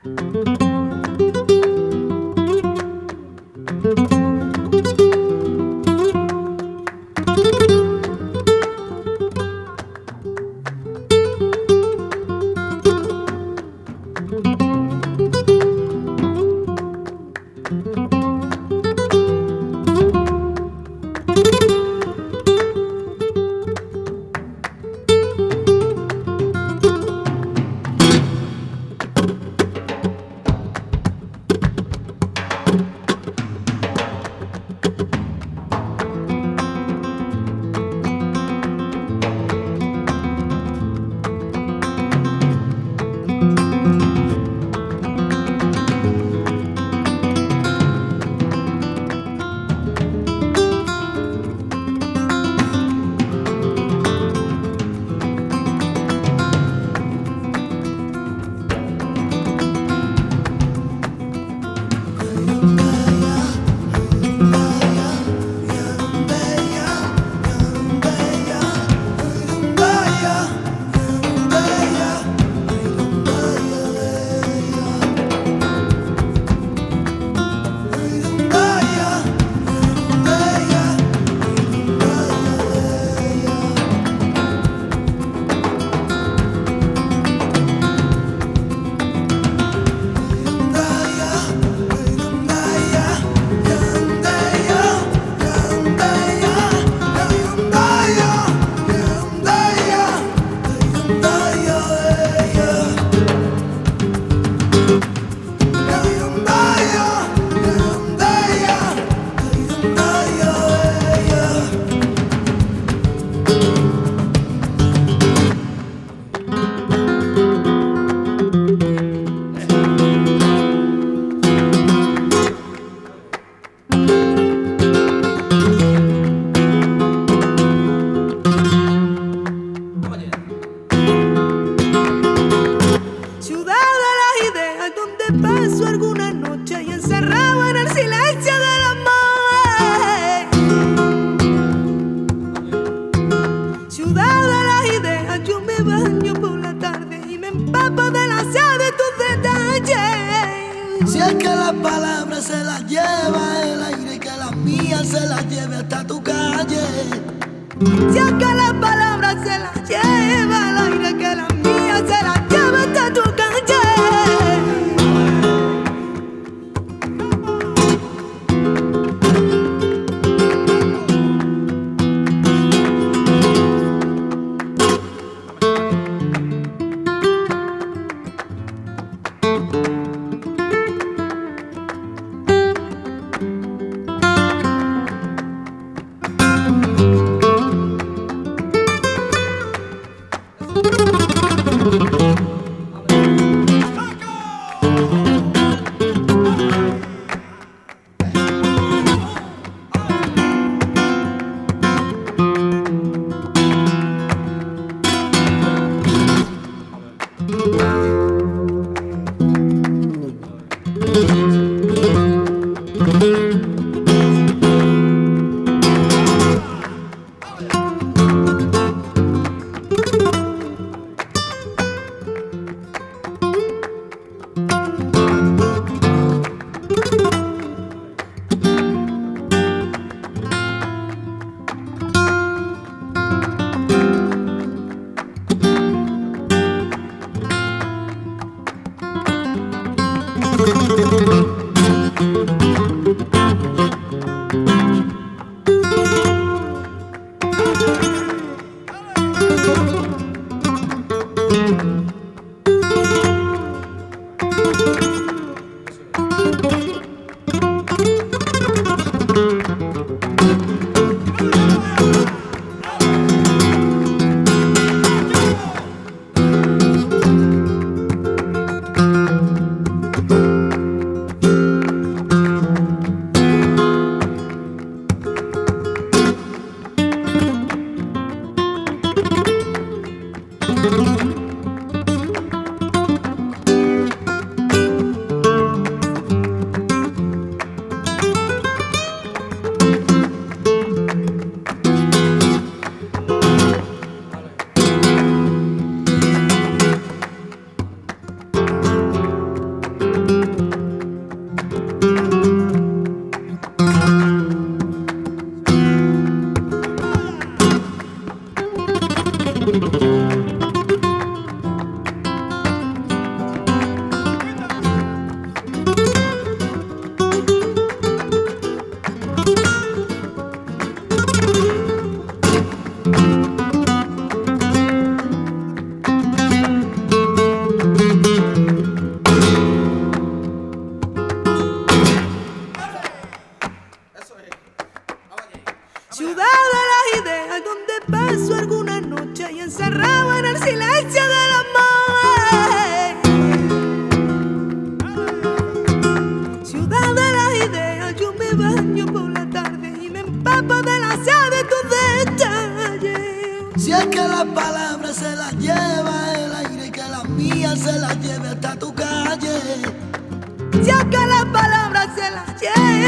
Si es que las palabras se las lleva el aire, que las mías se las lleve hasta tu calle. Si es que las palabras se las lleva el aire, que las mías se las lleve hasta tu calle. Ciudad de las ideas donde paso alguna noche y encerrado en el silencio del amor. Ciudad de las ideas, yo me baño por la tarde y me empapo de la sed de tus detalles. Si es que las palabras se las lleva el aire, que las mías se las lleve hasta tu calle. Si es que las palabras se las lleva